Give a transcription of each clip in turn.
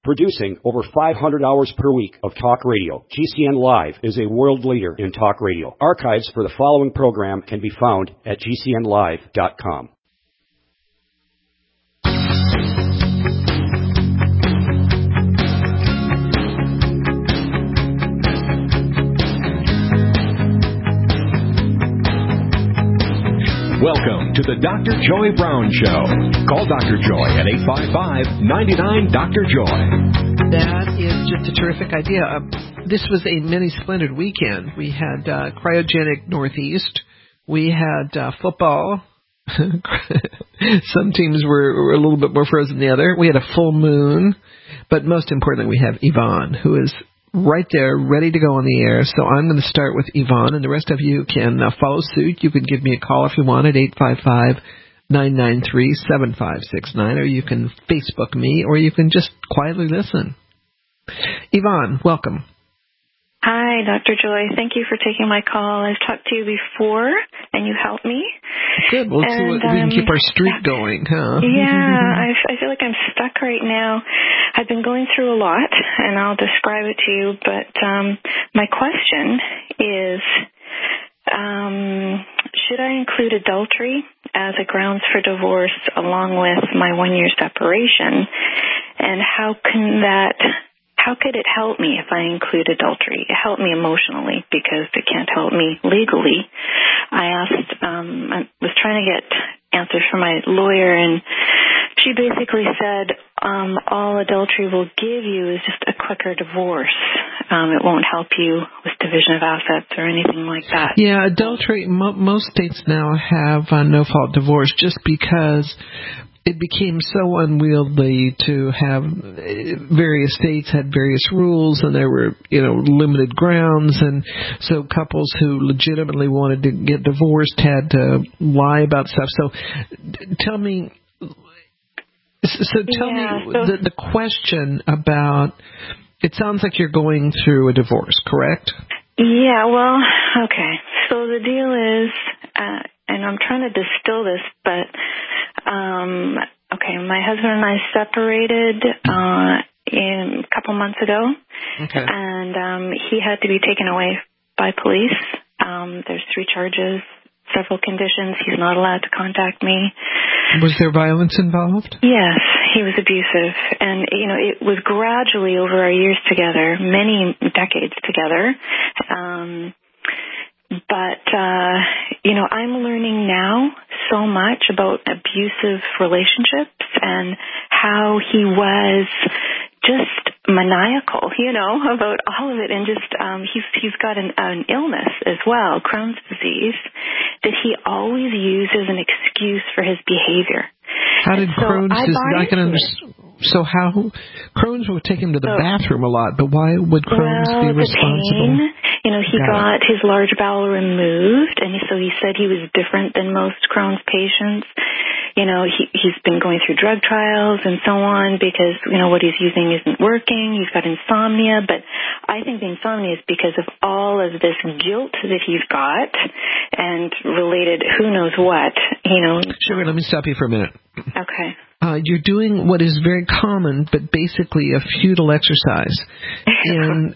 Producing over 500 hours per week of talk radio, GCN Live is a world leader in talk radio. Archives for the following program can be found at gcnlive.com. Welcome to the Dr. Joy Brown Show. Call Dr. Joy at 855-99-DR-JOY. That is just a terrific idea. This was a mini splendid weekend. We had cryogenic Northeast. We had football. Some teams were a little bit more frozen than the other. We had a full moon. But most importantly, we have Yvonne, who is right there, ready to go on the air. So I'm going to start with Yvonne, and the rest of you can follow suit. You can give me a call if you want at 855-993-7569, or you can Facebook me, or you can just quietly listen. Yvonne, welcome. Hi, Dr. Joy. Thank you for taking my call. I've talked to you before, and you helped me. Good. Well, let's see what we can keep our streak going, huh? Yeah, I feel like I'm stuck right now. I've been going through a lot, and I'll describe it to you, but my question is, should I include adultery as a grounds for divorce along with my 1-year separation, and how could it help me if I include adultery? It helped me emotionally because it can't help me legally. I was trying to get answers from my lawyer, and she basically said all adultery will give you is just a quicker divorce. It won't help you with division of assets or anything like that. Yeah, adultery, most states now have no-fault divorce just because it became so unwieldy to have various states had various rules, and there were, limited grounds, and so couples who legitimately wanted to get divorced had to lie about stuff. So tell me the question about, it sounds like you're going through a divorce, correct? Yeah, well, okay. So the deal is, and I'm trying to distill this, but okay, my husband and I separated a couple months ago, okay. And he had to be taken away by police. There's 3 charges, several conditions. He's not allowed to contact me. Was there violence involved? Yes, he was abusive, and it was gradually over our years together, many decades together. But I'm learning now so much about abusive relationships and how he was just maniacal, about all of it. And just he's got an illness as well, Crohn's disease, that he always uses an excuse for his behavior. How did Crohn's disease? I can understand. So how Crohn's would take him to the bathroom a lot, but why would Crohn's be responsible? The pain. He got his large bowel removed, and so he said he was different than most Crohn's patients. He's been going through drug trials and so on because, what he's using isn't working. He's got insomnia, but I think the insomnia is because of all of this guilt that he's got and related who knows what, Sure, let me stop you for a minute. Okay. You're doing what is very common, but basically a futile exercise. And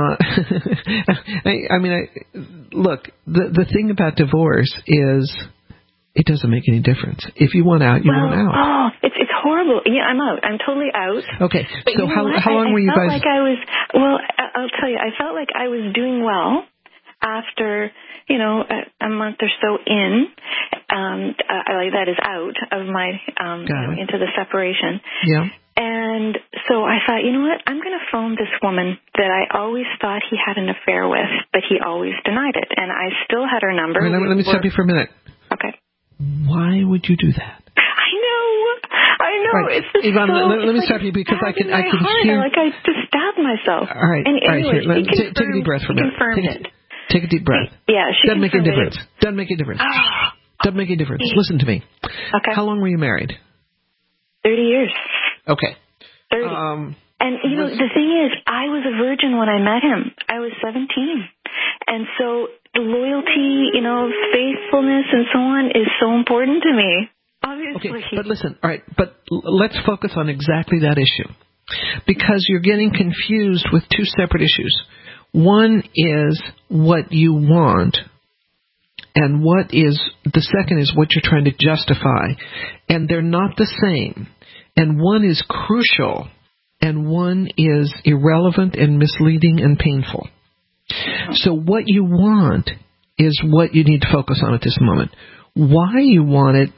look, the thing about divorce is it doesn't make any difference. If you want out, you want out. Oh, it's horrible. Yeah, I'm out. I'm totally out. Okay. But so how long were you guys? I'll tell you, I felt like I was doing well after, a month or so in. That is out of my into the separation. Yeah. And so I thought, you know what? I'm going to phone this woman that I always thought he had an affair with, but he always denied it. And I still had her number. Let me stop you for a minute. Okay. Why would you do that? I know. Right. It's just Yvonne, let me stop you because I can hear. Like I just stabbed myself. All right. Anyway, Here, take a deep breath for a minute. Take a deep breath. Yeah, she doesn't make any difference. It. Doesn't make any difference. Doesn't make any difference. Listen to me. Okay. How long were you married? 30 years. Okay. 30. And, the thing is, I was a virgin when I met him. I was 17. And so the loyalty, faithfulness and so on is so important to me. Obviously. Okay, but listen, all right, but let's focus on exactly that issue. Because you're getting confused with two separate issues. One is what you want, and the second is what you're trying to justify. And they're not the same. And one is crucial, and one is irrelevant and misleading and painful. So what you want is what you need to focus on at this moment. Why you want it,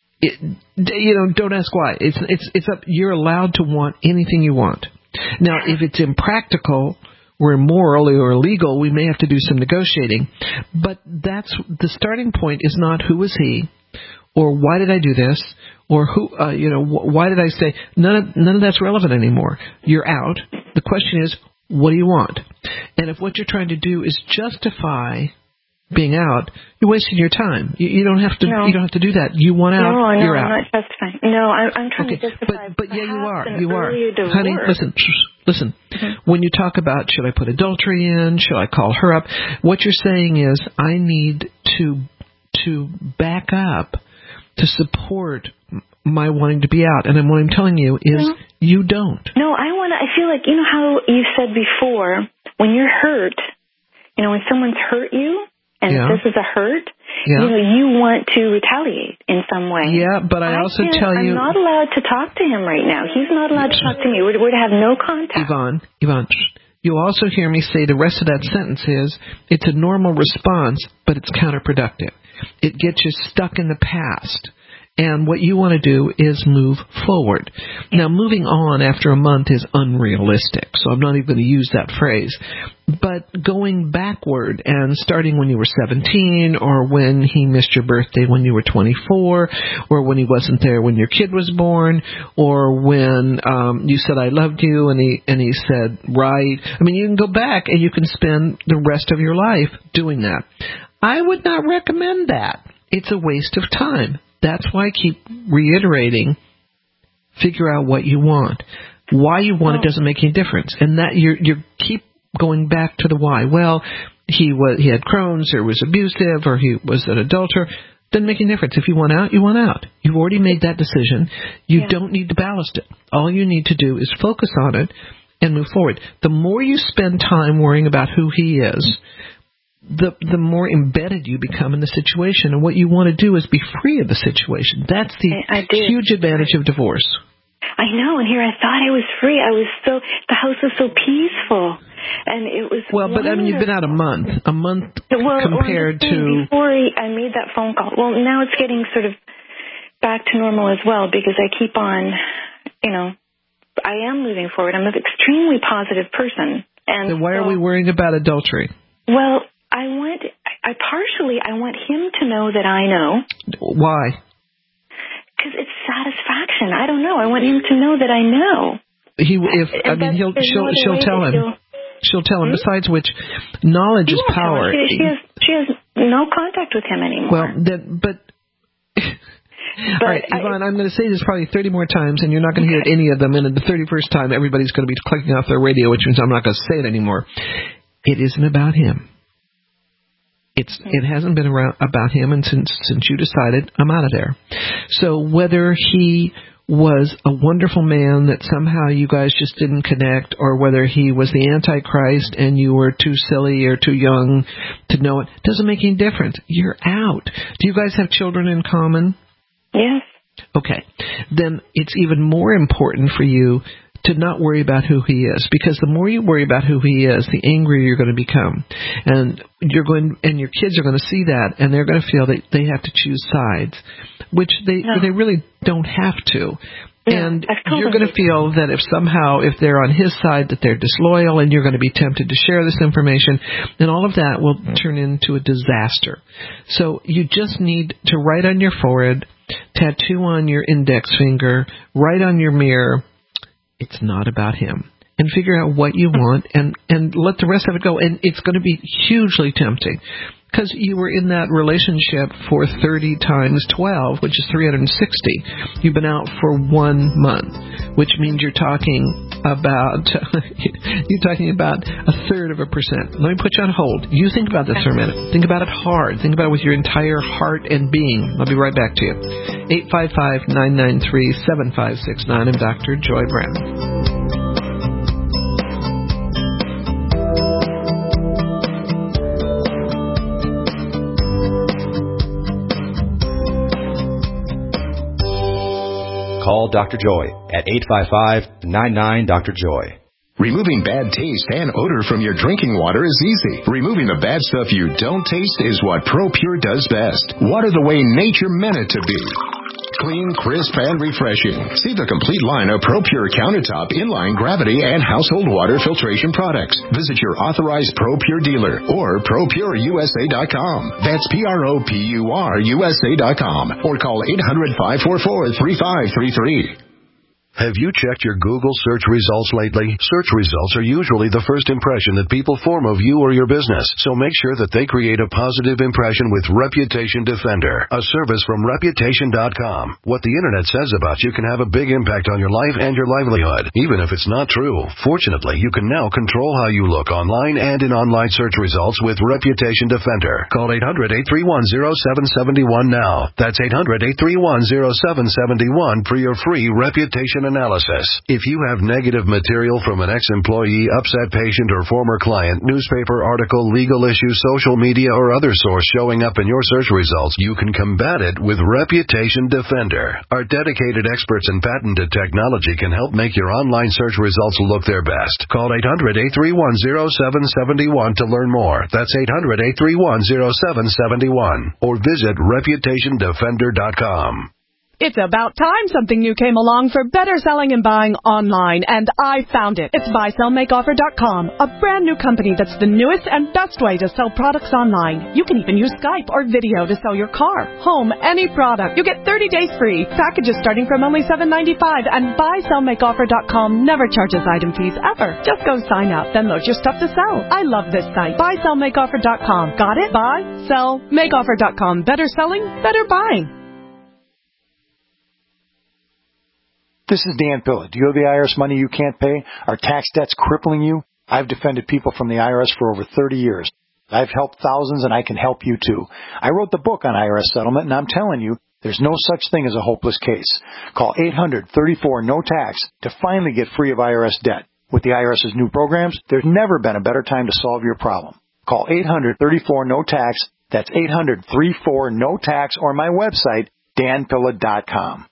don't ask why. It's up. You're allowed to want anything you want. Now, if it's impractical or immoral or illegal, we may have to do some negotiating. But that's the starting point. Is not who is he, or why did I do this, or who, why did I say? None of that's relevant anymore. You're out. The question is, what do you want? And if what you're trying to do is justify being out, you're wasting your time. You don't have to. No. You don't have to do that. You want out. No, you're I'm out. not justifying. No, I'm trying to justify. But yeah, you are. You are, honey. Listen. Mm-hmm. When you talk about should I put adultery in? Should I call her up? What you're saying is I need to back up to support my wanting to be out, and what I'm telling you is you don't. No, I feel like how you said before when you're hurt. When someone's hurt you. And this is a hurt, you want to retaliate in some way. Yeah, but I also tell you... I'm not allowed to talk to him right now. He's not allowed to talk to me. We're to have no contact. Yvonne, you'll also hear me say the rest of that sentence is, it's a normal response, but it's counterproductive. It gets you stuck in the past. And what you want to do is move forward. Now, moving on after a month is unrealistic, so I'm not even going to use that phrase. But going backward and starting when you were 17, or when he missed your birthday when you were 24, or when he wasn't there when your kid was born, or when you said I loved you and he said right. I mean, you can go back and you can spend the rest of your life doing that. I would not recommend that. It's a waste of time. That's why I keep reiterating, figure out what you want. Why you want it doesn't make any difference. And that you keep going back to the why. Well, he had Crohn's, or was abusive, or he was an adulterer. Doesn't make any difference. If you want out, you want out. You've already made that decision. You don't need to ballast it. All you need to do is focus on it and move forward. The more you spend time worrying about who he is, the more embedded you become in the situation. And what you want to do is be free of the situation. That's the huge advantage of divorce. I know, and here I thought I was free. The house was so peaceful. And it was but I mean, you've been out a month compared to... Before I made that phone call. Well, now it's getting sort of back to normal as well, because I keep on, I am moving forward. I'm an extremely positive person. And then why are we worrying about adultery? Well, I want him to know that I know. Why? Because it's satisfaction. I don't know. I want him to know that I know. She'll tell him. She'll tell him. Besides which, knowledge is power. She has no contact with him anymore. Well, all right, Yvonne, I'm going to say this probably 30 more times, and you're not going to hear any of them. And at the 31st time, everybody's going to be clicking off their radio, which means I'm not going to say it anymore. It isn't about him. It hasn't been about him, and since you decided, I'm out of there. So whether he was a wonderful man that somehow you guys just didn't connect, or whether he was the Antichrist and you were too silly or too young to know it, doesn't make any difference. You're out. Do you guys have children in common? Yes. Okay. Then it's even more important for you to not worry about who he is, because the more you worry about who he is, the angrier you're going to become. And your kids are going to see that, and they're going to feel that they have to choose sides, which they really don't have to. Yeah, and you're going to feel that if they're on his side, that they're disloyal, and you're going to be tempted to share this information, and all of that will turn into a disaster. So you just need to write on your forehead, tattoo on your index finger, write on your mirror, it's not about him. And figure out what you want and let the rest of it go. And it's going to be hugely tempting, because you were in that relationship for 30 times 12, which is 360. You've been out for 1 month, which means you're talking about a third of a percent. Let me put you on hold. You think about this for a minute. Think about it hard. Think about it with your entire heart and being. I'll be right back to you. 855-993-7569. I'm Dr. Joy Brown. Dr. Joy at 855-99-Dr. Joy. Removing bad taste and odor from your drinking water is easy. Removing the bad stuff you don't taste is what ProPure does best. Water the way nature meant it to be. Clean, crisp, and refreshing. See the complete line of ProPure countertop, inline, gravity, and household water filtration products. Visit your authorized ProPure dealer or ProPureUSA.com. That's ProPureUSA.com. Or call 800-544-3533. Have you checked your Google search results lately? Search results are usually the first impression that people form of you or your business, so make sure that they create a positive impression with Reputation Defender, a service from Reputation.com. What the Internet says about you can have a big impact on your life and your livelihood, even if it's not true. Fortunately, you can now control how you look online and in online search results with Reputation Defender. Call 800-831-0771 now. That's 800-831-0771 for your free Reputation analysis. If you have negative material from an ex-employee, upset patient, or former client, newspaper article, legal issue, social media, or other source showing up in your search results, you can combat it with Reputation Defender. Our dedicated experts in patented technology can help make your online search results look their best. Call 800-831-0771 to learn more. That's 800-831-0771. Or visit ReputationDefender.com. It's about time something new came along for better selling and buying online, and I found it. It's BuySellMakeOffer.com, a brand new company that's the newest and best way to sell products online. You can even use Skype or video to sell your car, home, any product. You get 30 days free, packages starting from only $7.95, and BuySellMakeOffer.com never charges item fees ever. Just go sign up, then load your stuff to sell. I love this site. BuySellMakeOffer.com. Got it? BuySellMakeOffer.com. Better selling, better buying. This is Dan Pilla. Do you owe the IRS money you can't pay? Are tax debts crippling you? I've defended people from the IRS for over 30 years. I've helped thousands, and I can help you too. I wrote the book on IRS settlement, and I'm telling you, there's no such thing as a hopeless case. Call 800-34-NO-TAX to finally get free of IRS debt. With the IRS's new programs, there's never been a better time to solve your problem. Call 800-34-NO-TAX. That's 800-34-NO-TAX, or my website, danpilla.com.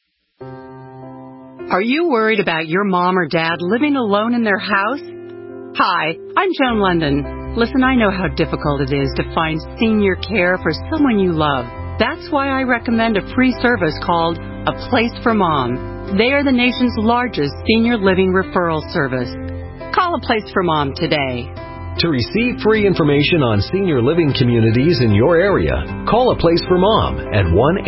Are you worried about your mom or dad living alone in their house? Hi, I'm Joan London. Listen, I know how difficult it is to find senior care for someone you love. That's why I recommend a free service called A Place for Mom. They are the nation's largest senior living referral service. Call A Place for Mom today. To receive free information on senior living communities in your area, call A Place for Mom at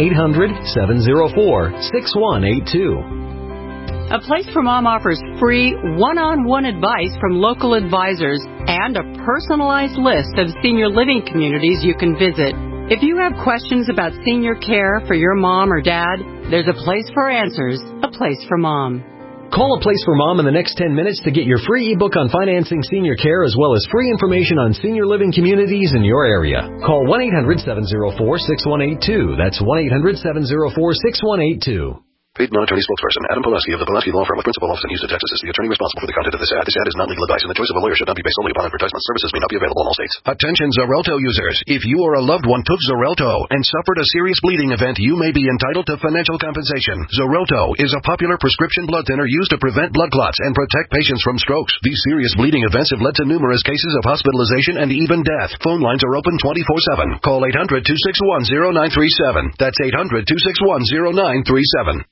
1-800-704-6182. A Place for Mom offers free one-on-one advice from local advisors and a personalized list of senior living communities you can visit. If you have questions about senior care for your mom or dad, there's a place for answers, A Place for Mom. Call A Place for Mom in the next 10 minutes to get your free ebook on financing senior care as well as free information on senior living communities in your area. Call 1-800-704-6182. That's 1-800-704-6182. Paid non-attorney spokesperson Adam Pulaski of the Pulaski Law Firm with principal office in Houston, Texas is the attorney responsible for the content of this ad. This ad is not legal advice, and the choice of a lawyer should not be based solely upon advertisement. Services may not be available in all states. Attention Xarelto users. If you or a loved one took Xarelto and suffered a serious bleeding event, you may be entitled to financial compensation. Xarelto is a popular prescription blood thinner used to prevent blood clots and protect patients from strokes. These serious bleeding events have led to numerous cases of hospitalization and even death. Phone lines are open 24/7. Call 800-261-0937. That's 800-261-0937.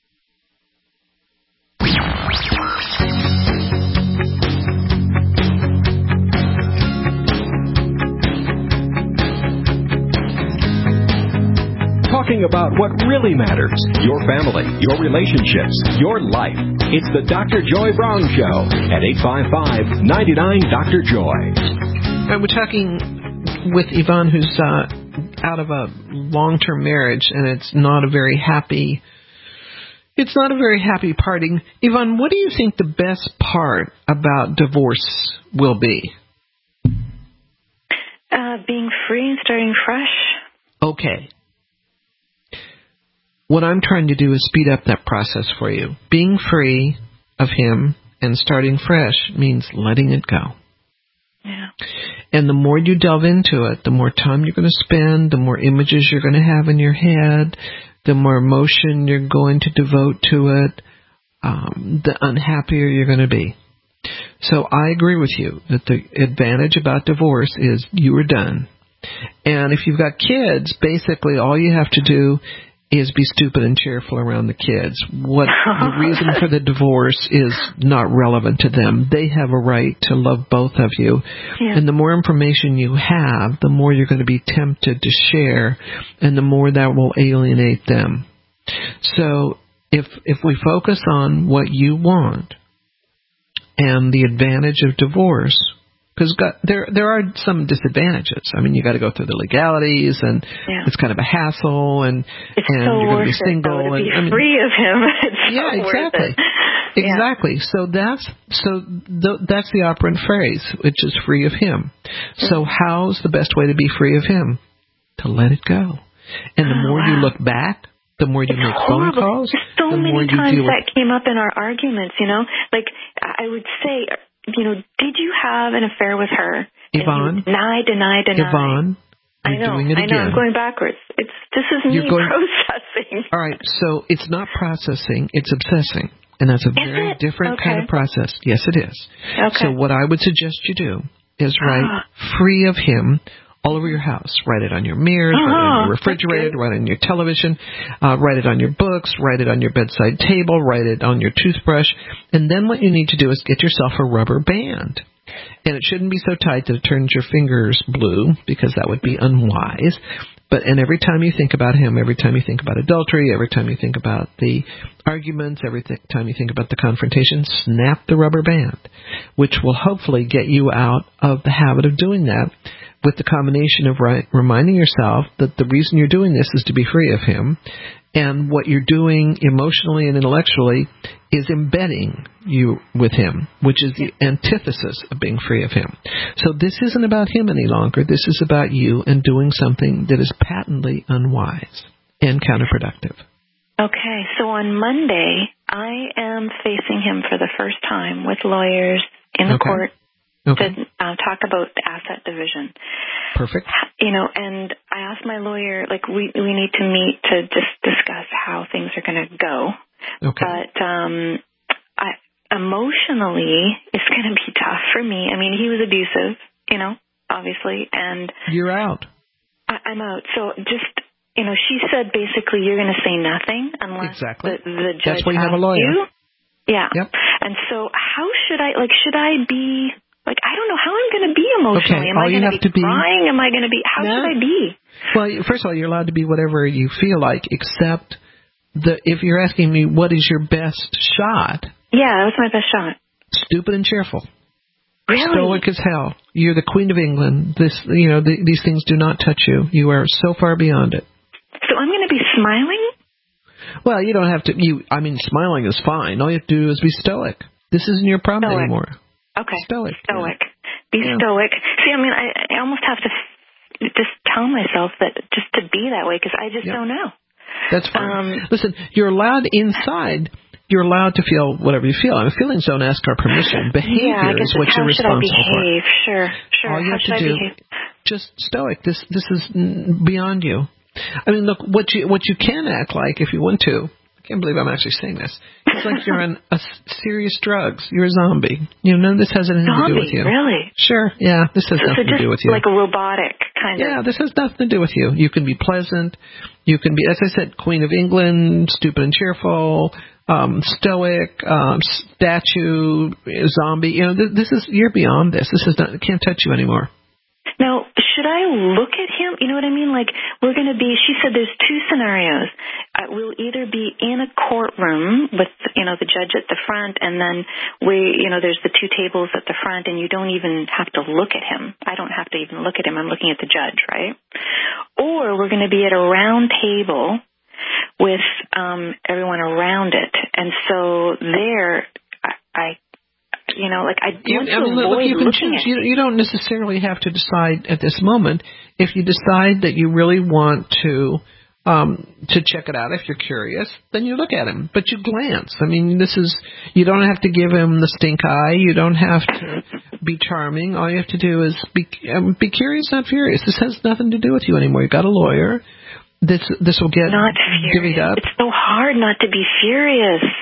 Talking about what really matters, your family, your relationships, your life. It's the Dr. Joy Brown Show at 855-99-Dr. Joy. We're talking with Yvonne, who's out of a long-term marriage, and it's not a very happy parting. Yvonne, what do you think the best part about divorce will be? Being free and starting fresh. Okay. What I'm trying to do is speed up that process for you. Being free of him and starting fresh means letting it go. Yeah. And the more you delve into it, the more time you're going to spend, the more images you're going to have in your head, the more emotion you're going to devote to it, the unhappier you're going to be. So I agree with you that the advantage about divorce is you are done. And if you've got kids, basically all you have to do is be stupid and cheerful around the kids. The reason for the divorce is not relevant to them. They have a right to love both of you. Yeah. And the more information you have, the more you're going to be tempted to share, and the more that will alienate them. So if we focus on what you want and the advantage of divorce, because there are some disadvantages. I mean, you got to go through the legalities, and it's kind of a hassle, and you're going to be single, to be free of him. Exactly. Exactly. So that's the operant phrase, which is free of him. So how's the best way to be free of him? To let it go. And the more you look back, the more you make phone calls. So many times that came up in our arguments. Like I would say, did you have an affair with her? Yvonne? Deny. Yvonne, I know. doing it again. I'm going backwards. This is me processing. All right, so it's not processing, it's obsessing. And that's a very different kind of process. Yes, it is. Okay. So what I would suggest you do is write free of him all over your house. Write it on your mirrors, write it on your refrigerator, write it on your television, write it on your books, write it on your bedside table, write it on your toothbrush. And then what you need to do is get yourself a rubber band. And it shouldn't be so tight that it turns your fingers blue, because that would be unwise. And every time you think about him, every time you think about adultery, every time you think about the arguments, every time you think about the confrontation, snap the rubber band, which will hopefully get you out of the habit of doing that, with the combination of reminding yourself that the reason you're doing this is to be free of him, and what you're doing emotionally and intellectually is embedding you with him, which is the antithesis of being free of him. So this isn't about him any longer. This is about you and doing something that is patently unwise and counterproductive. Okay, so on Monday, I am facing him for the first time with lawyers in the court. To talk about the asset division. Perfect. And I asked my lawyer, we need to meet to just discuss how things are going to go. Okay. But emotionally, it's going to be tough for me. I mean, he was abusive, obviously, and you're out. I'm out. So just, she said basically you're going to say nothing unless the judge. That's why you have a lawyer. You. Yeah. Yep. And so how should I be? I don't know how I'm going to be emotionally. Am I going to be crying? Am I going to be... How should I be? Well, first of all, you're allowed to be whatever you feel like, except if you're asking me what is your best shot... Yeah, that was my best shot. Stupid and cheerful. Really? Stoic as hell. You're the Queen of England. These things do not touch you. You are so far beyond it. So I'm going to be smiling? Well, you don't have to... smiling is fine. All you have to do is be stoic. This isn't your problem anymore. Okay. Stoic. Be stoic. See, I almost have to just tell myself that just to be that way, because I just don't know. That's fine. Listen, you're allowed inside. You're allowed to feel whatever you feel. Feelings don't ask our permission. Behavior is what you're responsible for. How should I behave? Sure. All you have to do, just stoic. This is beyond you. Look, what you can act like if you want to. I can't believe I'm actually saying this. It's like you're on serious drugs. You're a zombie. None of this has anything to do with you. Really? Sure. Yeah, this has nothing to do with you. Like a robotic kind of. Yeah, this has nothing to do with you. You can be pleasant. You can be, as I said, Queen of England, stupid and cheerful, stoic, statue, zombie. You're beyond this. It can't touch you anymore. Now, should I look at him? You know what I mean? She said there's two scenarios. We'll either be in a courtroom with, the judge at the front, and then there's the two tables at the front, and you don't even have to look at him. I don't have to even look at him. I'm looking at the judge, right? Or we're going to be at a round table with everyone around it. And so there, you can choose. You don't necessarily have to decide at this moment. If you decide that you really want to check it out, if you're curious, then you look at him. But you glance. You don't have to give him the stink eye. You don't have to be charming. All you have to do is be curious, not furious. This has nothing to do with you anymore. You've got a lawyer. This will get divvied up. It's so hard not to be furious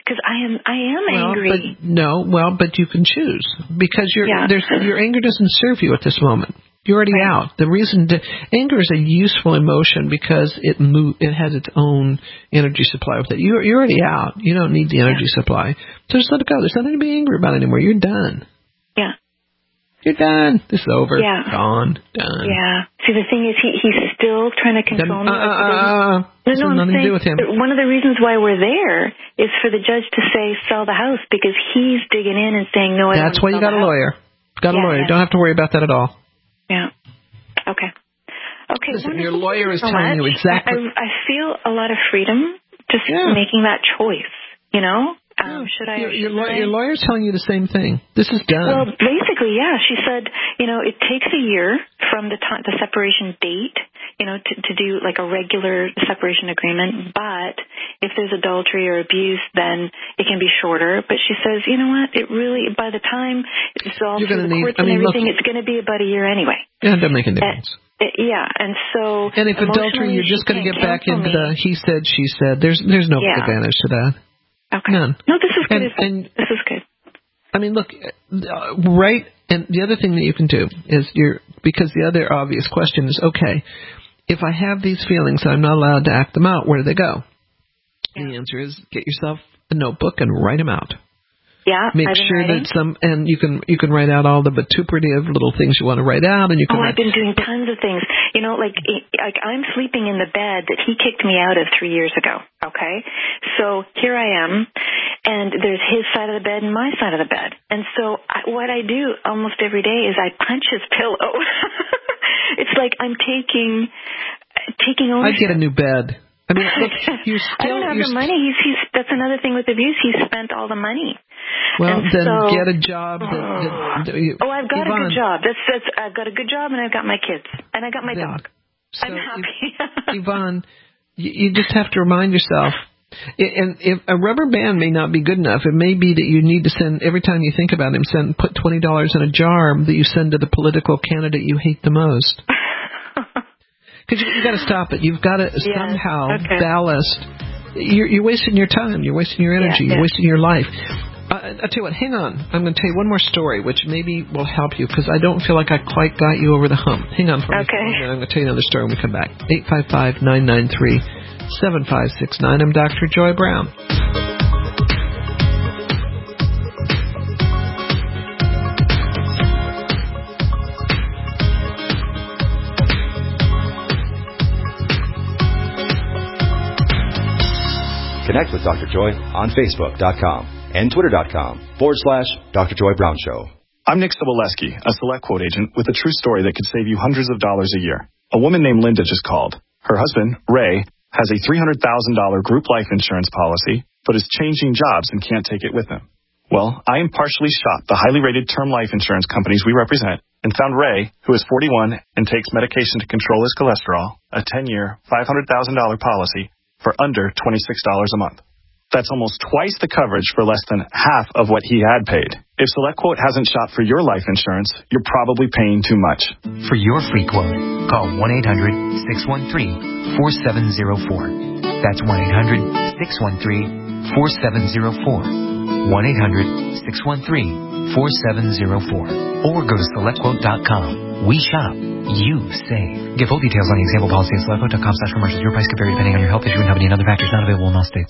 Because I am angry. But you can choose because your anger doesn't serve you at this moment. You're already out. The reason anger is a useful emotion because it has its own energy supply with it. You're already out. You don't need the energy supply. So just let it go. There's nothing to be angry about anymore. You're done. Yeah. You're done. This is over. Yeah. Gone. Done. Yeah. See, the thing is, he's still trying to control me. This has nothing to do with him. One of the reasons why we're there is for the judge to say sell the house because he's digging in and saying no. That's why you got a lawyer. Got a lawyer. You don't have to worry about that at all. Yeah. Okay. Listen, your lawyer is telling you exactly. I feel a lot of freedom just making that choice. You know. Should I? Your lawyer's telling you the same thing. This is done. Well, basically, yeah. She said, it takes a year from the separation date, to do like a regular separation agreement. But if there's adultery or abuse, then it can be shorter. But she says, you know what? It really, by the time it's all through the courts and everything, it's going to be about a year anyway. Yeah, it doesn't make a difference. And so. And if adultery, you're just going to get back into the he said, she said. There's no advantage to that. Okay. None. No, this is good. This is good. I mean, look, right, and the other thing that you can do is because the other obvious question is, okay, if I have these feelings and I'm not allowed to act them out, where do they go? Yeah. The answer is get yourself a notebook and write them out. Yeah, make sure that and you can write out all the vituperative little things you want to write out, and you can. I've been doing tons of things. Like I'm sleeping in the bed that he kicked me out of 3 years ago. Okay, so here I am, and there's his side of the bed and my side of the bed, and so what I do almost every day is I punch his pillow. It's like I'm taking ownership. I'd get a new bed. I mean, look, I don't have the money. That's another thing with abuse. He spent all the money. Well, then get a job. I've got a good job. I've got a good job, and I've got my kids, and I got my dog. So I'm happy. Yvonne, you just have to remind yourself. And if a rubber band may not be good enough, it may be that you need to send, every time you think about him, put $20 in a jar that you send to the political candidate you hate the most. Because you got to stop it. You've got to somehow ballast. You're wasting your time. You're wasting your energy. You're wasting your life. I'll tell you what. Hang on. I'm going to tell you one more story, which maybe will help you, because I don't feel like I quite got you over the hump. Hang on for me. Okay. And I'm going to tell you another story when we come back. 855-993-7569. I'm Dr. Joy Brown. Connect with Dr. Joy on Facebook.com and Twitter.com/Dr. Joy Brown Show. I'm Nick Soboleski, a Select Quote agent with a true story that could save you hundreds of dollars a year. A woman named Linda just called. Her husband, Ray, has a $300,000 group life insurance policy, but is changing jobs and can't take it with him. Well, I impartially shopped the highly rated term life insurance companies we represent and found Ray, who is 41 and takes medication to control his cholesterol, a 10-year, $500,000 policy for under $26 a month. That's almost twice the coverage for less than half of what he had paid. If SelectQuote hasn't shopped for your life insurance, you're probably paying too much. For your free quote, call 1-800-613-4704. That's 1-800-613-4704. 1-800-613-4704. Or go to SelectQuote.com. We shop. You save. Get full details on the example policy at SelectQuote.com/commercials. Your price could vary depending on your health issue and and other factors not available in all states.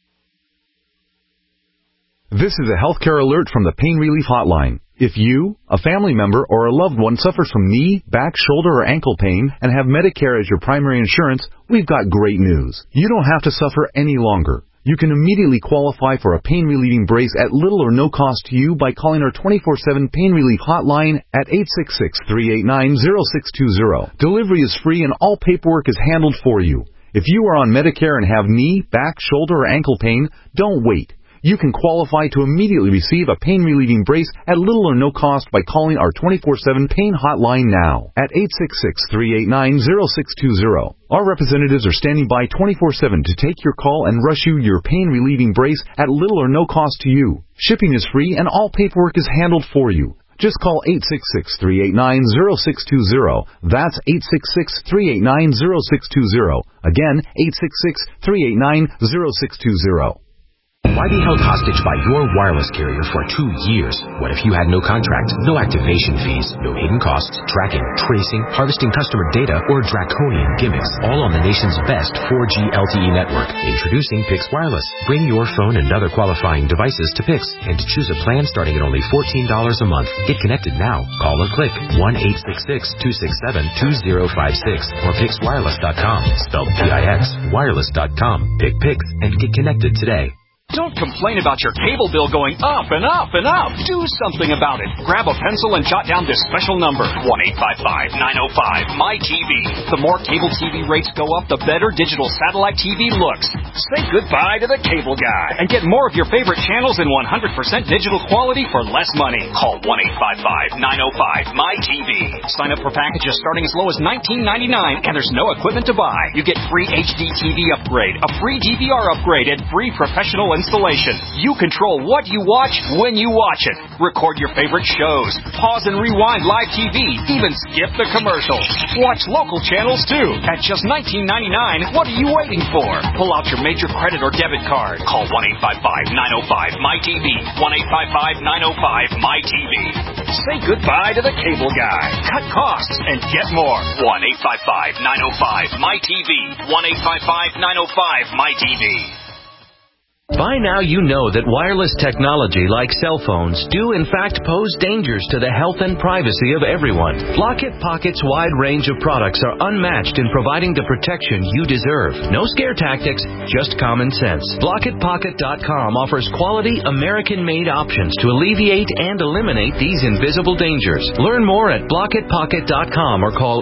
This is a healthcare alert from the Pain Relief Hotline. If you, a family member, or a loved one suffers from knee, back, shoulder, or ankle pain and have Medicare as your primary insurance, we've got great news. You don't have to suffer any longer. You can immediately qualify for a pain-relieving brace at little or no cost to you by calling our 24/7 Pain Relief Hotline at 866-389-0620. Delivery is free and all paperwork is handled for you. If you are on Medicare and have knee, back, shoulder, or ankle pain, don't wait. You can qualify to immediately receive a pain-relieving brace at little or no cost by calling our 24/7 Pain Hotline now at 866-389-0620. Our representatives are standing by 24/7 to take your call and rush you your pain-relieving brace at little or no cost to you. Shipping is free and all paperwork is handled for you. Just call 866-389-0620. That's 866-389-0620. Again, 866-389-0620. Why be held hostage by your wireless carrier for 2 years? What if you had no contract, no activation fees, no hidden costs, tracking, tracing, harvesting customer data, or draconian gimmicks, all on the nation's best 4G LTE network? Introducing Pix Wireless. Bring your phone and other qualifying devices to Pix and choose a plan starting at only $14 a month. Get connected now. Call or click 1-866-267-2056 or PixWireless.com. Spelled P-I-X, wireless.com. Pick Pix and get connected today. Don't complain about your cable bill going up and up and up. Do something about it. Grab a pencil and jot down this special number, 1-855-905-MY-TV. The more cable TV rates go up, the better digital satellite TV looks. Say goodbye to the cable guy and get more of your favorite channels in 100% digital quality for less money. Call 1-855-905-MY-TV. Sign up for packages starting as low as $19.99 and there's no equipment to buy. You get free HD TV upgrade, a free DVR upgrade, and free professional installation. You control what you watch when you watch it. Record your favorite shows. Pause and rewind live TV. Even skip the commercials. Watch local channels too. At just $19.99, what are you waiting for? Pull out your major credit or debit card. Call 1-855-905-MY-TV. 1-855-905-MY-TV. Say goodbye to the cable guy. Cut costs and get more. 1-855-905-MY-TV. 1-855-905-MY-TV. By now you know that wireless technology like cell phones do in fact pose dangers to the health and privacy of everyone. Blockit Pocket's wide range of products are unmatched in providing the protection you deserve. No scare tactics, just common sense. BlockitPocket.com offers quality American-made options to alleviate and eliminate these invisible dangers. Learn more at BlockitPocket.com or call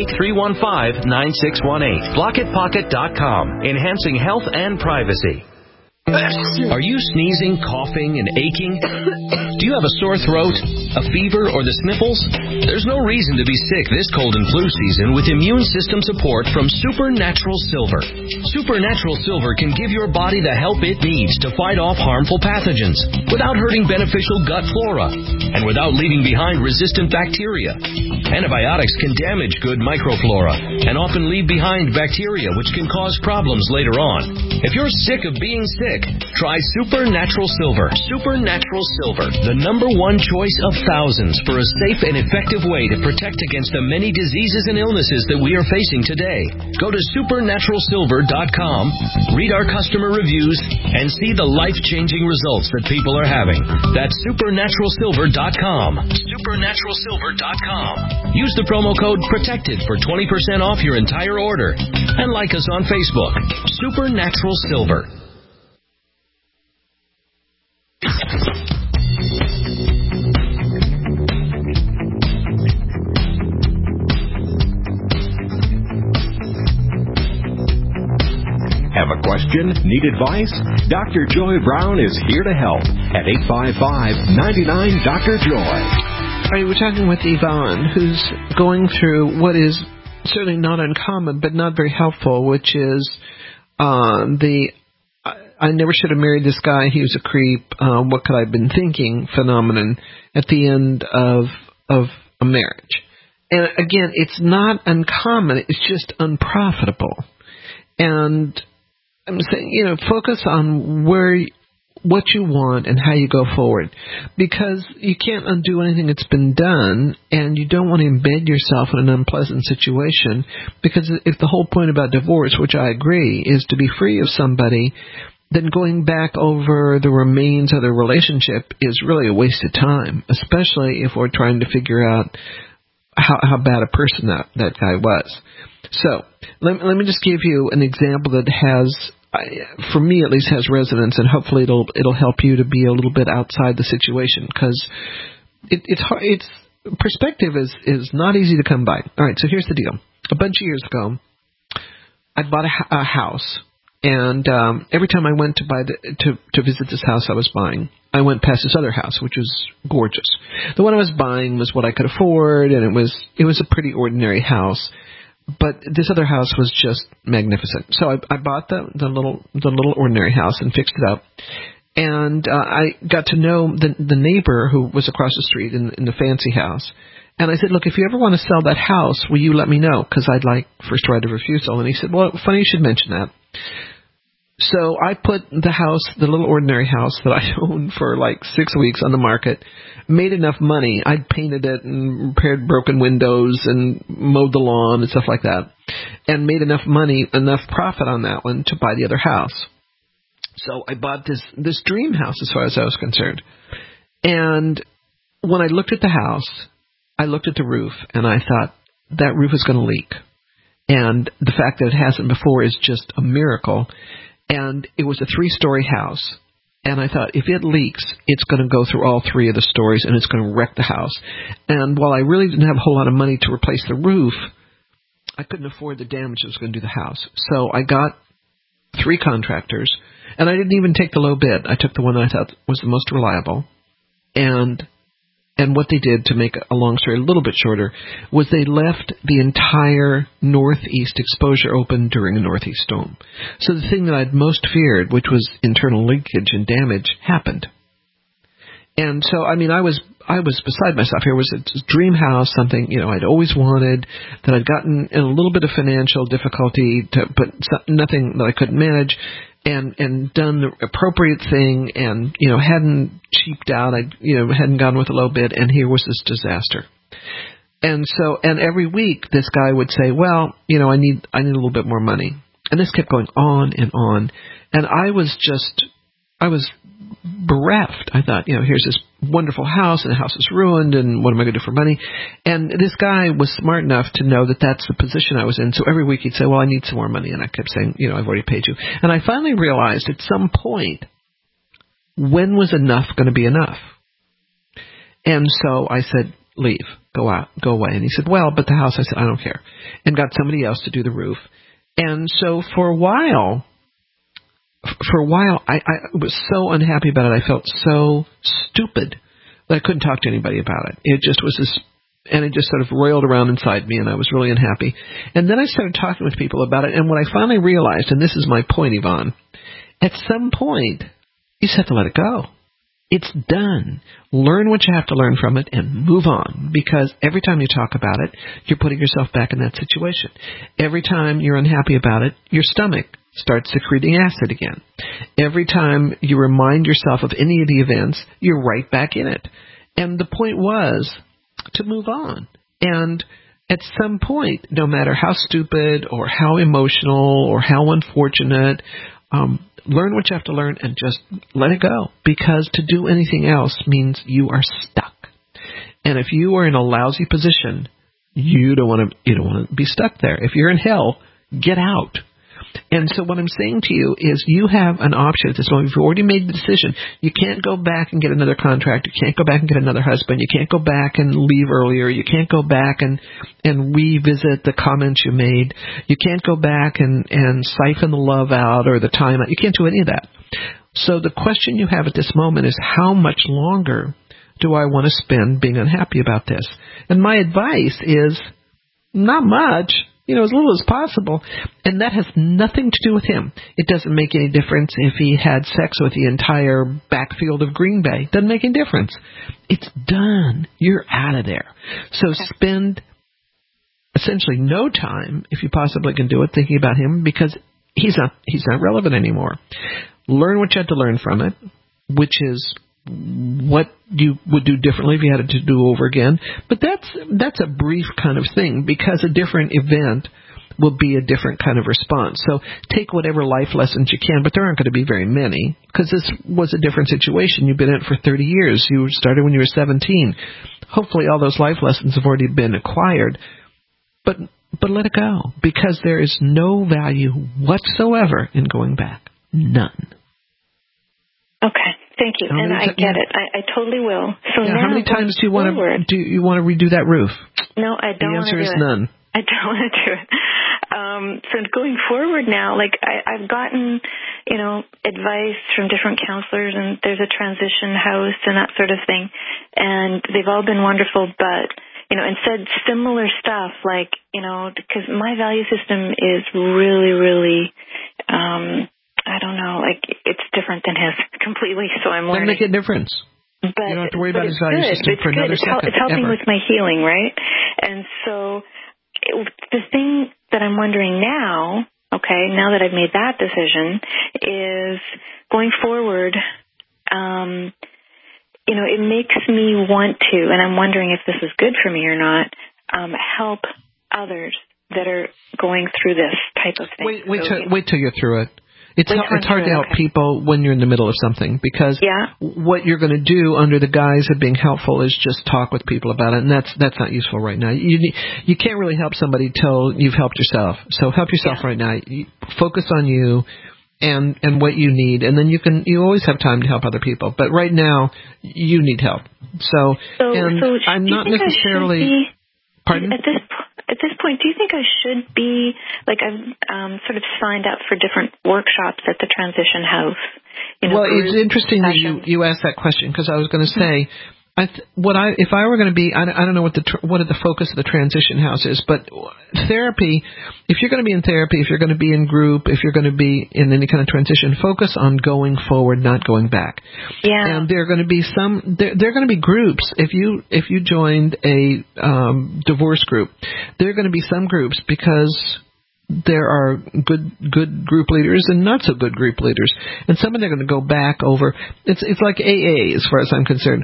888-315-9618. BlockitPocket.com, enhancing health and privacy. Are you sneezing, coughing, and aching? Do you have a sore throat, a fever, or the sniffles? There's no reason to be sick this cold and flu season with immune system support from Supernatural Silver. Supernatural Silver can give your body the help it needs to fight off harmful pathogens without hurting beneficial gut flora and without leaving behind resistant bacteria. Antibiotics can damage good microflora and often leave behind bacteria which can cause problems later on. If you're sick of being sick, try Supernatural Silver. Supernatural Silver, the #1 choice of thousands for a safe and effective way to protect against the many diseases and illnesses that we are facing today. Go to supernaturalsilver.com, read our customer reviews, and see the life-changing results that people are having. That's supernaturalsilver.com. Supernaturalsilver.com. Use the promo code PROTECTED for 20% off your entire order. And like us on Facebook. Supernatural Silver. Have a question? Need advice? Dr. Joy Brown is here to help at 855-99-DR-JOY. All right, we're talking with Yvonne, who's going through what is certainly not uncommon, but not very helpful, which is I never should have married this guy. He was a creep. What could I have been thinking phenomenon at the end of a marriage. And again, it's not uncommon. It's just unprofitable. And I'm saying, focus on what you want and how you go forward, because you can't undo anything that's been done, and you don't want to embed yourself in an unpleasant situation, because if the whole point about divorce, which I agree, is to be free of somebody, then going back over the remains of the relationship is really a waste of time, especially if we're trying to figure out how bad a person that guy was. So let me just give you an example that has, for me at least, has resonance, and hopefully it'll help you to be a little bit outside the situation, because it's hard. It's perspective is not easy to come by. All right, so here's the deal. A bunch of years ago, I bought a house, and every time I went to visit this house I was buying, I went past this other house, which was gorgeous. The one I was buying was what I could afford, and it was a pretty ordinary house. But this other house was just magnificent. So I bought the little ordinary house and fixed it up. And I got to know the neighbor who was across the street in the fancy house. And I said, look, if you ever want to sell that house, will you let me know? Because I'd like first right of refusal. And he said, well, funny you should mention that. So I put the little ordinary house that I owned for like 6 weeks on the market, made enough money. I'd painted it and repaired broken windows and mowed the lawn and stuff like that, and made enough money, enough profit on that one to buy the other house. So I bought this dream house as far as I was concerned. And when I looked at the house, I looked at the roof, and I thought, that roof is going to leak. And the fact that it hasn't before is just a miracle. And it was a 3-story house. And I thought, if it leaks, it's going to go through all 3 of the stories, and it's going to wreck the house. And while I really didn't have a whole lot of money to replace the roof, I couldn't afford the damage that was going to do the house. So I got 3 contractors, and I didn't even take the low bid. I took the one that I thought was the most reliable. And what they did, to make a long story a little bit shorter, was they left the entire northeast exposure open during a northeast storm. So the thing that I'd most feared, which was internal leakage and damage, happened. And so, I mean, I was beside myself. Here was a dream house, something, I'd always wanted, that I'd gotten in a little bit of financial difficulty, but nothing that I couldn't manage. And done the appropriate thing, and hadn't cheaped out. I hadn't gone with a low bid, and here was this disaster. And so, and every week this guy would say, well, I need a little bit more money, and this kept going on and on, and I was bereft. I thought, here's this wonderful house, and the house is ruined, and what am I going to do for money? And this guy was smart enough to know that that's the position I was in. So every week he'd say, well, I need some more money. And I kept saying, I've already paid you. And I finally realized at some point, when was enough going to be enough? And so I said, leave, go out, go away. And he said, well, but the house, I said, I don't care. And got somebody else to do the roof. And so for a while, I was so unhappy about it. I felt so stupid that I couldn't talk to anybody about it. It just was this, and it just sort of roiled around inside me, and I was really unhappy. And then I started talking with people about it, and what I finally realized, and this is my point, Yvonne, at some point, you just have to let it go. It's done. Learn what you have to learn from it and move on, because every time you talk about it, you're putting yourself back in that situation. Every time you're unhappy about it, your stomach starts secreting acid again. Every time you remind yourself of any of the events, you're right back in it. And the point was to move on. And at some point, no matter how stupid or how emotional or how unfortunate, learn what you have to learn and just let it go. Because to do anything else means you are stuck. And if you are in a lousy position, you don't want to be stuck there. If you're in hell, get out. And so what I'm saying to you is you have an option at this moment. You've already made the decision. You can't go back and get another contract. You can't go back and get another husband. You can't go back and leave earlier. You can't go back and revisit the comments you made. You can't go back and siphon the love out or the time out. You can't do any of that. So the question you have at this moment is, how much longer do I want to spend being unhappy about this? And my advice is not much. As little as possible. And that has nothing to do with him. It doesn't make any difference if he had sex with the entire backfield of Green Bay. Doesn't make any difference. It's done. You're out of there. So spend essentially no time, if you possibly can do it, thinking about him, because he's not relevant anymore. Learn what you had to learn from it, which is what you would do differently if you had it to do over again. But that's a brief kind of thing, because a different event will be a different kind of response. So take whatever life lessons you can, but there aren't going to be very many, because this was a different situation. You've been in it for 30 years. You started when you were 17. Hopefully all those life lessons have already been acquired. But let it go, because there is no value whatsoever in going back. None. Okay. Thank you, and I get it. I totally will. So now, how many times do you want to redo that roof? No, I don't want to do it. The answer is none. I don't want to do it. So going forward now, I've gotten, advice from different counselors, and there's a transition house and that sort of thing, and they've all been wonderful, but, and said similar stuff, because my value system is really, really, I don't know, it's different than his completely, so I'm learning. Doesn't make a difference. But, you don't have to worry about his value system for another second. It's helping with my healing, right? And so the thing that I'm wondering now, okay, okay, now that I've made that decision, is going forward, it makes me want to, and I'm wondering if this is good for me or not, help others that are going through this type of thing. Wait till you're through it. It's hard to help people when you're in the middle of something, because what you're going to do under the guise of being helpful is just talk with people about it, and that's not useful right now. You can't really help somebody till you've helped yourself. So help yourself right now. Focus on you and what you need, and then you always have time to help other people. But right now, you need help. So I'm not necessarily. Pardon? At this point, do you think I should be, like, I've sort of signed up for different workshops at the Transition House? Well, it's interesting that you asked that question, because I was going to say, if I were going to be, I don't know what the focus of the Transition House is, but therapy, if you're going to be in therapy, if you're going to be in group, if you're going to be in any kind of transition, focus on going forward, not going back. Yeah. And there are going to be there are going to be groups. If you joined a divorce group, there are going to be some groups, because there are good group leaders and not so good group leaders, and some of them are going to go back over. It's like AA as far as I'm concerned.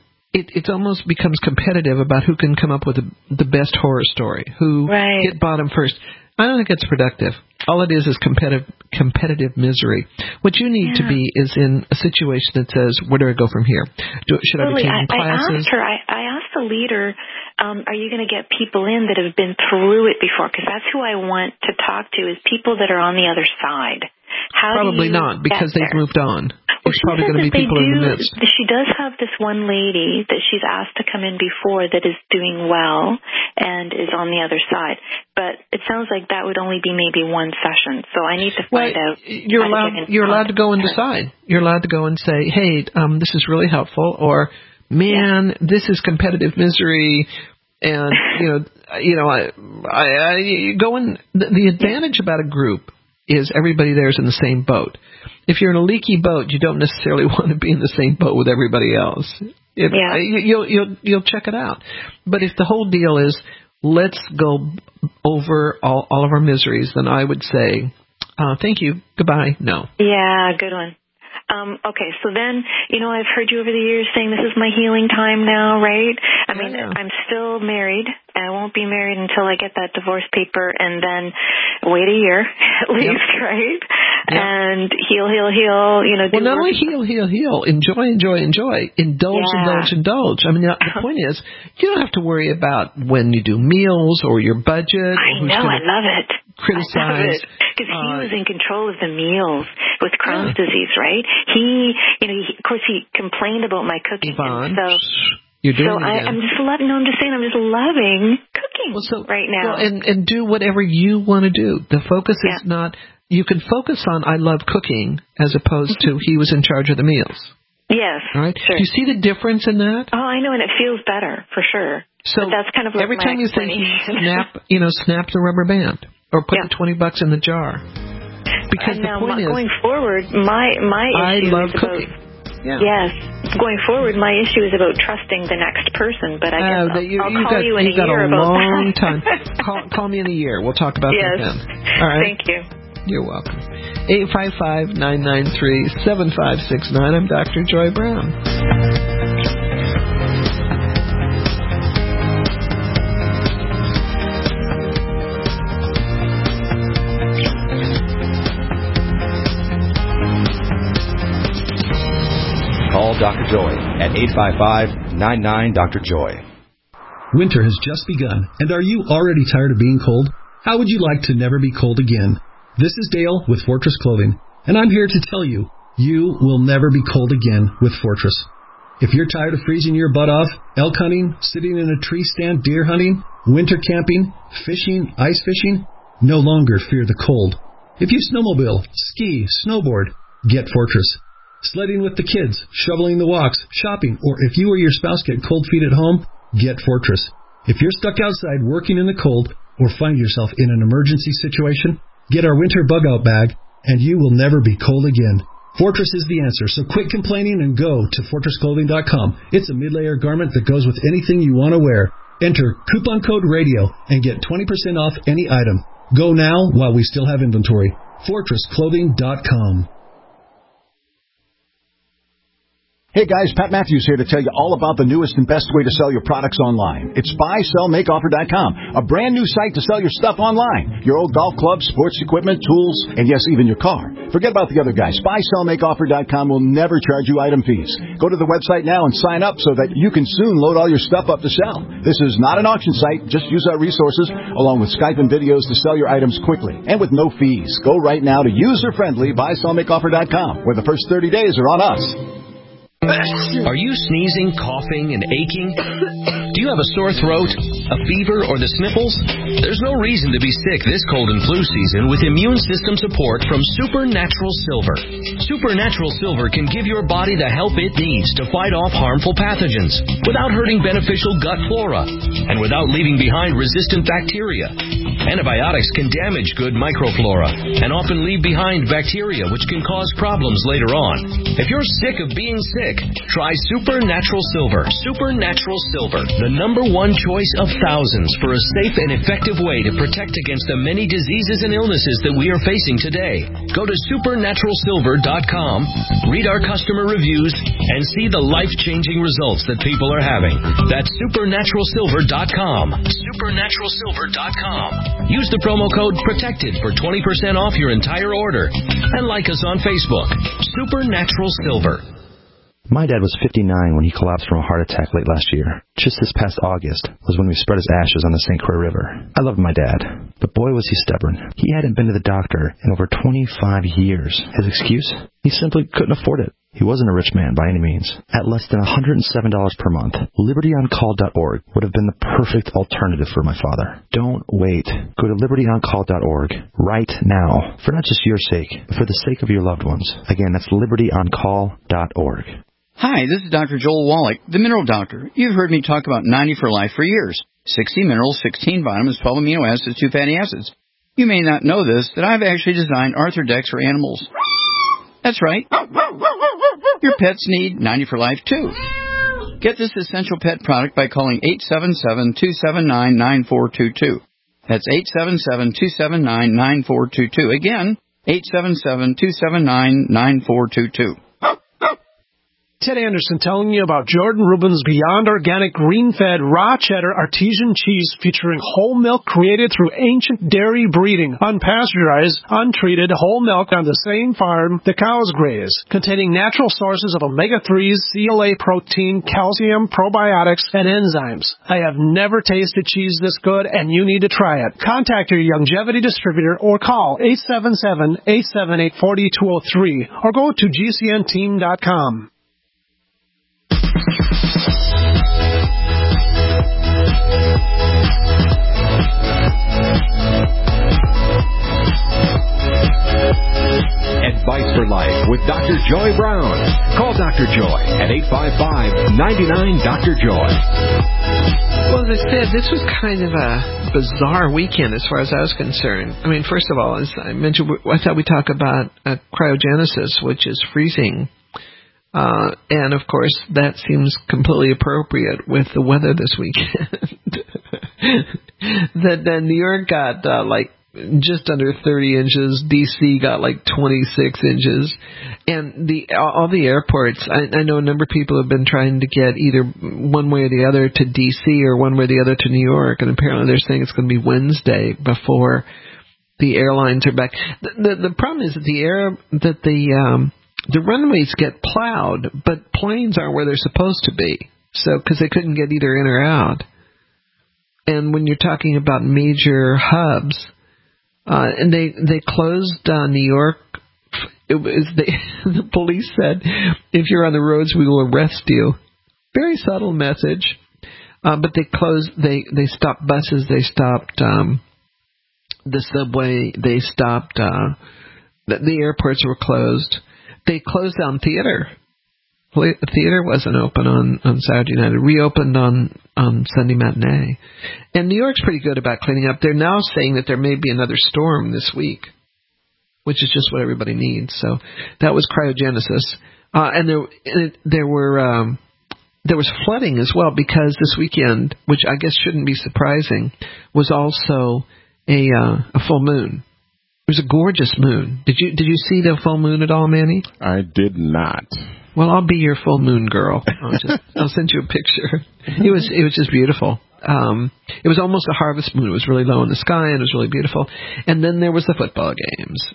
It almost becomes competitive about who can come up with the best horror story, who hit bottom first. I don't think it's productive. All it is competitive misery. What you need to be is in a situation that says, where do I go from here? Should I be taking classes? I asked the leader, are you going to get people in that have been through it before? Because that's who I want to talk to, is people that are on the other side. Probably not, because they've moved on. There's probably going to be people in the midst. She does have this one lady that she's asked to come in before that is doing well and is on the other side. But it sounds like that would only be maybe one session. So I need to find out. You're allowed to go and decide. You're allowed to go and say, hey, this is really helpful, or, man, this is competitive misery. And, I go in. The advantage about a group is everybody there is in the same boat. If you're in a leaky boat, you don't necessarily want to be in the same boat with everybody else. You'll check it out. But if the whole deal is, let's go over all of our miseries, then I would say, thank you, goodbye, no. Yeah, good one. Okay, so then, I've heard you over the years saying this is my healing time now, right? I mean, I'm still married, and I won't be married until I get that divorce paper, and then wait a year at least, right? Yep. And heal. Well, not only heal. Enjoy. Indulge. I mean, the point is, you don't have to worry about when you do meals or your budget. I love it. Criticize. Because he was in control of the meals with Crohn's disease, right? He of course, he complained about my cooking. Yvonne, so you're doing it again. I'm just loving cooking right now. Well, and do whatever you want to do. The focus is not, you can focus on I love cooking as opposed to he was in charge of the meals. Yes. All right. Sure. Do you see the difference in that? Oh, I know, and it feels better for sure. So but that's kind of like every time you say snap the rubber band or put the $20 in the jar. Because the point is, going forward, my issue love is cooking. Yes, going forward, my issue is about trusting the next person. But I guess I'll call you in a year about that. You've got a long time. Call me in a year. We'll talk about that then. All right. Thank you. You're welcome. 855-993-7569. I'm Dr. Joy Brown. Call Dr. Joy at 855-99-DR-JOY. Winter has just begun, and are you already tired of being cold? How would you like to never be cold again? This is Dale with Fortress Clothing, and I'm here to tell you, you will never be cold again with Fortress. If you're tired of freezing your butt off, elk hunting, sitting in a tree stand, deer hunting, winter camping, fishing, ice fishing, no longer fear the cold. If you snowmobile, ski, snowboard, get Fortress. Sledding with the kids, shoveling the walks, shopping, or if you or your spouse get cold feet at home, get Fortress. If you're stuck outside working in the cold or find yourself in an emergency situation, get our winter bug-out bag, and you will never be cold again. Fortress is the answer, so quit complaining and go to FortressClothing.com. It's a mid-layer garment that goes with anything you want to wear. Enter coupon code RADIO and get 20% off any item. Go now while we still have inventory. FortressClothing.com. Hey guys, Pat Matthews here to tell you all about the newest and best way to sell your products online. It's BuySellMakeOffer.com, a brand new site to sell your stuff online. Your old golf clubs, sports equipment, tools, and yes, even your car. Forget about the other guys. BuySellMakeOffer.com will never charge you item fees. Go to the website now and sign up so that you can soon load all your stuff up to sell. This is not an auction site. Just use our resources along with Skype and videos to sell your items quickly and with no fees. Go right now to user-friendly BuySellMakeOffer.com, where the first 30 days are on us. Are you sneezing, coughing, and aching? Do you have a sore throat, a fever, or the sniffles? There's no reason to be sick this cold and flu season with immune system support from Supernatural Silver. Supernatural Silver can give your body the help it needs to fight off harmful pathogens without hurting beneficial gut flora and without leaving behind resistant bacteria. Antibiotics can damage good microflora and often leave behind bacteria which can cause problems later on. If you're sick of being sick, try Supernatural Silver. Supernatural Silver, the #1 choice of thousands for a safe and effective way to protect against the many diseases and illnesses that we are facing today. Go to supernaturalsilver.com, read our customer reviews, and see the life-changing results that people are having. That's supernaturalsilver.com. Supernaturalsilver.com. Use the promo code PROTECTED for 20% off your entire order. And like us on Facebook. Supernatural Silver. My dad was 59 when he collapsed from a heart attack late last year. Just this past August was when we spread his ashes on the St. Croix River. I loved my dad, but boy was he stubborn. He hadn't been to the doctor in over 25 years. His excuse? He simply couldn't afford it. He wasn't a rich man by any means. At less than $107 per month, LibertyOnCall.org would have been the perfect alternative for my father. Don't wait. Go to LibertyOnCall.org right now, for not just your sake, but for the sake of your loved ones. Again, that's LibertyOnCall.org. Hi, this is Dr. Joel Wallach, the Mineral Doctor. You've heard me talk about 90 for Life for years. 60 minerals, 16 vitamins, 12 amino acids, 2 fatty acids. You may not know this, that I've actually designed Arthrodex for animals. That's right. Your pets need 90 for Life, too. Get this essential pet product by calling 877-279-9422. That's 877-279-9422. Again, 877-279-9422. Ted Anderson telling you about Jordan Rubin's Beyond Organic Green-Fed Raw Cheddar Artesian Cheese featuring whole milk created through ancient dairy breeding, unpasteurized, untreated whole milk on the same farm the cows graze, containing natural sources of omega-3s, CLA protein, calcium, probiotics, and enzymes. I have never tasted cheese this good, and you need to try it. Contact your Longevity distributor or call 877-878-4203 or go to GCNteam.com. Advice for Life with Dr. Joy Brown. Call Dr. Joy at 855-99-DR-JOY. Well, as I said, this was kind of a bizarre weekend as far as I was concerned. I mean, first of all, as I mentioned, I thought we'd talk about cryogenesis, which is freezing. And, of course, that seems completely appropriate with the weather this weekend. That New York got, just under 30 inches. D.C. got, 26 inches. And all the airports, I know a number of people have been trying to get either one way or the other to D.C. or one way or the other to New York. And apparently they're saying it's going to be Wednesday before the airlines are back. The problem is that the runways get plowed, but planes aren't where they're supposed to be. So, because they couldn't get either in or out. And when you're talking about major hubs, and they closed New York. The police said, if you're on the roads, we will arrest you. Very subtle message. But they closed. They stopped buses. They stopped the subway. They stopped. The airports were closed. They closed down theater. The theater wasn't open on Saturday night. It reopened on Sunday matinee. And New York's pretty good about cleaning up. They're now saying that there may be another storm this week, which is just what everybody needs. So that was cryogenesis. And there was flooding as well, because this weekend, which I guess shouldn't be surprising, was also a full moon. It was a gorgeous moon. Did you see the full moon at all, Manny? I did not. Well, I'll be your full moon girl. I'll send you a picture. It was just beautiful. It was almost a harvest moon. It was really low in the sky and it was really beautiful. And then there was the football games.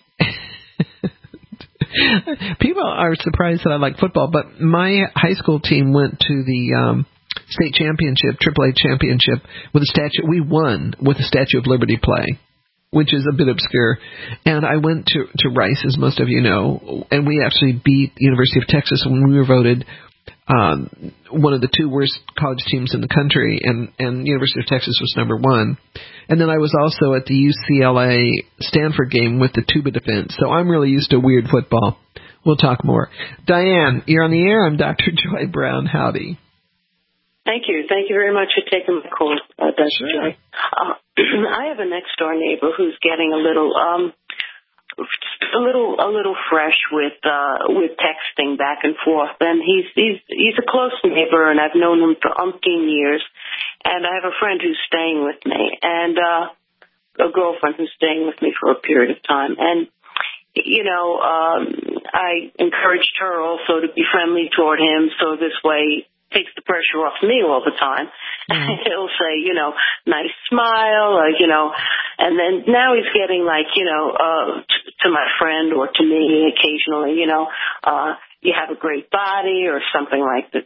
People are surprised that I like football, but my high school team went to the state championship, AAA championship, with a statue. We won with a Statue of Liberty play, which is a bit obscure. And I went to Rice, as most of you know, and we actually beat the University of Texas when we were voted one of the 2 worst college teams in the country, and University of Texas was number 1. And then I was also at the UCLA-Stanford game with the Tuba Defense, so I'm really used to weird football. We'll talk more. Diane, you're on the air. I'm Dr. Joy Brown. Howdy. Thank you. Thank you very much for taking my call, Dr. Joy. I have a next-door neighbor who's getting a little fresh with texting back and forth, and he's a close neighbor, and I've known him for umpteen years. And I have a friend who's staying with me, and a girlfriend who's staying with me for a period of time. And I encouraged her also to be friendly toward him, so this way takes the pressure off me all the time. Mm-hmm. He'll say, nice smile, and then now he's getting to my friend or to me occasionally, you have a great body or something like that,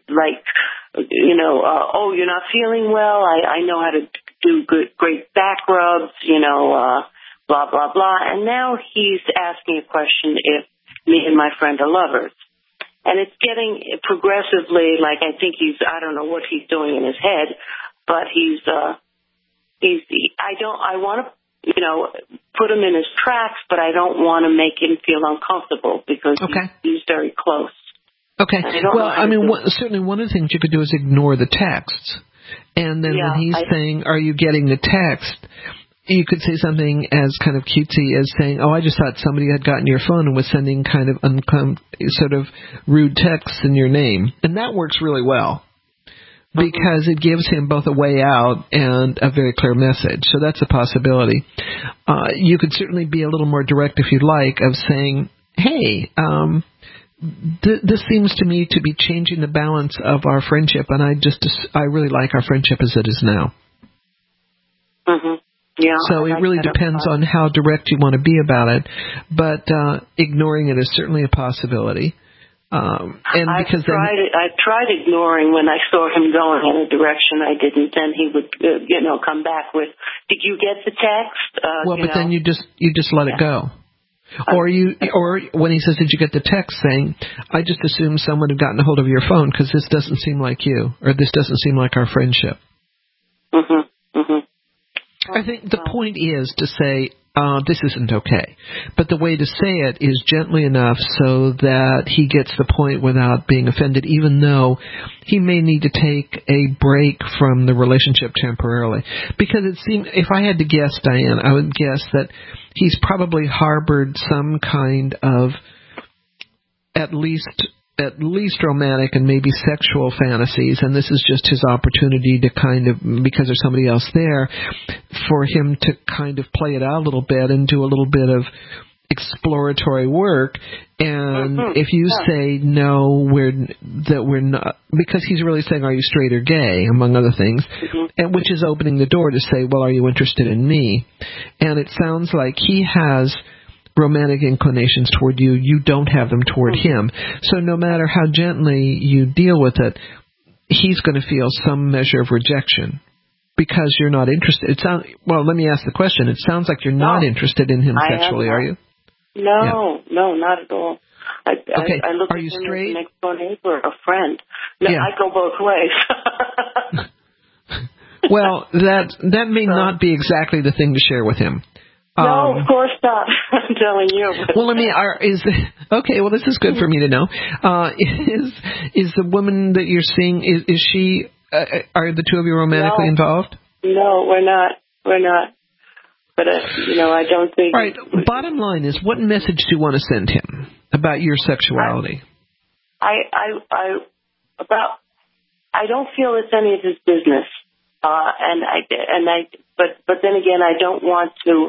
oh, you're not feeling well, I know how to do great back rubs, blah, blah, blah. And now he's asking a question if me and my friend are lovers. And it's getting progressively I think I don't know what he's doing in his head, but I want to, put him in his tracks, but I don't want to make him feel uncomfortable because he's very close. Okay. Well, certainly one of the things you could do is ignore the texts. And then when he's saying, are you getting the text, you could say something as kind of cutesy as saying, oh, I just thought somebody had gotten your phone and was sending kind of sort of rude texts in your name. And that works really well because it gives him both a way out and a very clear message. So that's a possibility. You could certainly be a little more direct if you'd like of saying, hey, this seems to me to be changing the balance of our friendship, and I really like our friendship as it is now. Mm-hmm. Yeah, so it really depends on how direct you want to be about it, but ignoring it is certainly a possibility. I tried ignoring when I saw him going in a direction I didn't. Then he would, come back with, "Did you get the text?" Then you just let it go. Or when he says, "Did you get the text?" saying, "I just assumed someone had gotten a hold of your phone because this doesn't seem like you, or this doesn't seem like our friendship." Mm-hmm. Mm-hmm. I think the point is to say, this isn't okay. But the way to say it is gently enough so that he gets the point without being offended, even though he may need to take a break from the relationship temporarily. Because it seems, if I had to guess, Diane, I would guess that he's probably harbored some kind of at least romantic and maybe sexual fantasies, and this is just his opportunity to kind of, because there's somebody else there, for him to kind of play it out a little bit and do a little bit of exploratory work. And if you say no, we're not, because he's really saying, are you straight or gay, among other things, and which is opening the door to say, well, are you interested in me? And it sounds like he has romantic inclinations toward you, you don't have them toward him. So no matter how gently you deal with it, he's going to feel some measure of rejection because you're not interested. Well, let me ask the question. It sounds like you're not interested in him sexually, are you? No, not at all. I look are at you him straight? as a next-door neighbor, a friend. No, I go both ways. Well, that may not be exactly the thing to share with him. No, of course not. I'm telling you. Well, okay. Well, this is good for me to know. Is the woman that you're seeing, is she? Are the two of you romantically involved? No, we're not. We're not. But I don't think. All right. Bottom line is, what message do you want to send him about your sexuality? I don't feel it's any of his business. But then again, I don't want to.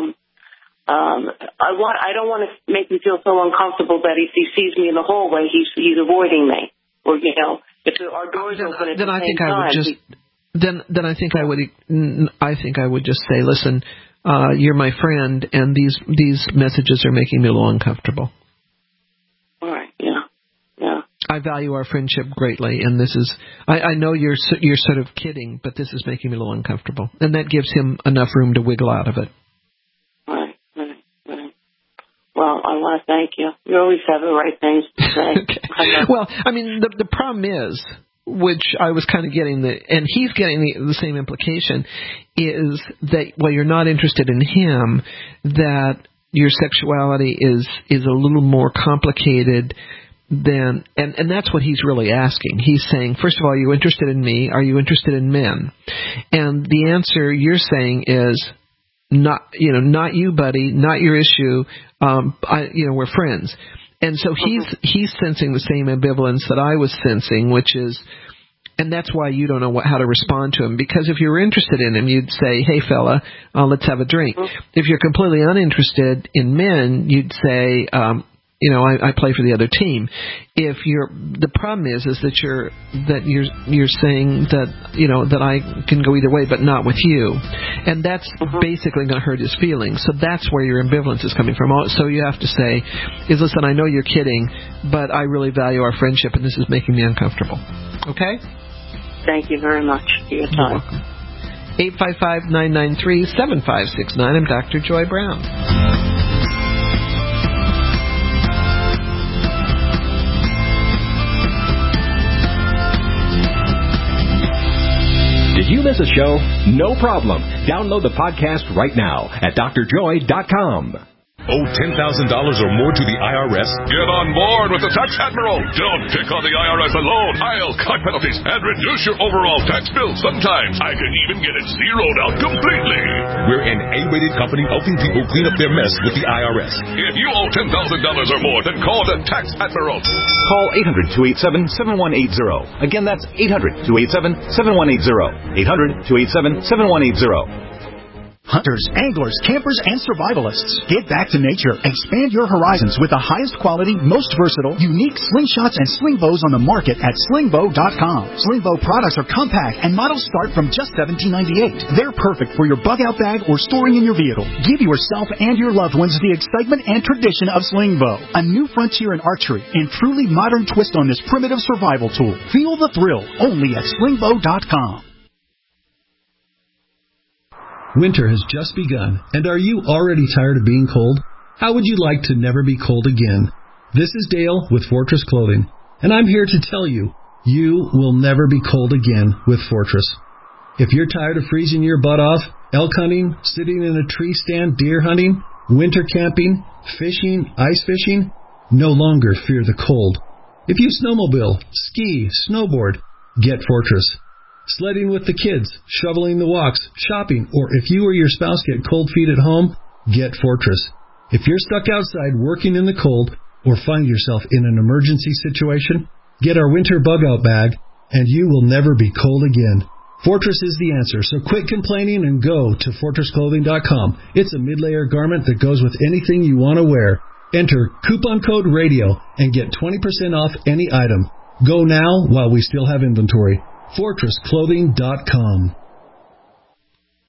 I don't want to make him feel so uncomfortable that if he sees me in the hallway, he's avoiding me, or if our doors open at the same time. Then I think I would just say, listen, you're my friend, and these messages are making me a little uncomfortable. All right. Yeah. I value our friendship greatly, and this is. I know you're sort of kidding, but this is making me a little uncomfortable, and that gives him enough room to wiggle out of it. Right. Well, I want to thank you. You always have the right things to say. Okay. Well, I mean, the problem is, which I was kind of getting and he's getting the same implication, is that while you're not interested in him, that your sexuality is a little more complicated than, and that's what he's really asking. He's saying, first of all, are you interested in me? Are you interested in men? And the answer you're saying is, not you, buddy, not your issue. We're friends. And so he's sensing the same ambivalence that I was sensing, which is, and that's why you don't know how to respond to him. Because if you were interested in him, you'd say, hey, fella, let's have a drink. If you're completely uninterested in men, you'd say, I play for the other team. The problem is that you're saying that I can go either way, but not with you, and that's basically going to hurt his feelings. So that's where your ambivalence is coming from. So you have to say, listen, I know you're kidding, but I really value our friendship, and this is making me uncomfortable. Okay? Thank you very much for your time. 855-993-7569. I'm Dr. Joy Brown. Did you miss a show? No problem. Download the podcast right now at drjoy.com. Owe $10,000 or more to the IRS? Get on board with the Tax Admiral. Don't pick on the IRS alone. I'll cut penalties and reduce your overall tax bill. Sometimes I can even get it zeroed out completely. We're an A-rated company helping people clean up their mess with the IRS. If you owe $10,000 or more, then call the Tax Admiral. Call 800-287-7180. Again, that's 800-287-7180. 800-287-7180. Hunters, anglers, campers, and survivalists. Get back to nature. Expand your horizons with the highest quality, most versatile, unique slingshots and sling bows on the market at slingbow.com. Slingbow products are compact and models start from just $17.98. They're perfect for your bug-out bag or storing in your vehicle. Give yourself and your loved ones the excitement and tradition of Slingbow, a new frontier in archery and truly modern twist on this primitive survival tool. Feel the thrill only at slingbow.com. Winter has just begun, and are you already tired of being cold? How would you like to never be cold again? This is Dale with Fortress Clothing, and I'm here to tell you, you will never be cold again with Fortress. If you're tired of freezing your butt off, elk hunting, sitting in a tree stand, deer hunting, winter camping, fishing, ice fishing, no longer fear the cold. If you snowmobile, ski, snowboard, get Fortress. Sledding with the kids, shoveling the walks, shopping, or if you or your spouse get cold feet at home, get Fortress. If you're stuck outside working in the cold or find yourself in an emergency situation, get our winter bug-out bag and you will never be cold again. Fortress is the answer, so quit complaining and go to fortressclothing.com. It's a mid-layer garment that goes with anything you want to wear. Enter coupon code RADIO and get 20% off any item. Go now while we still have inventory. FortressClothing.com.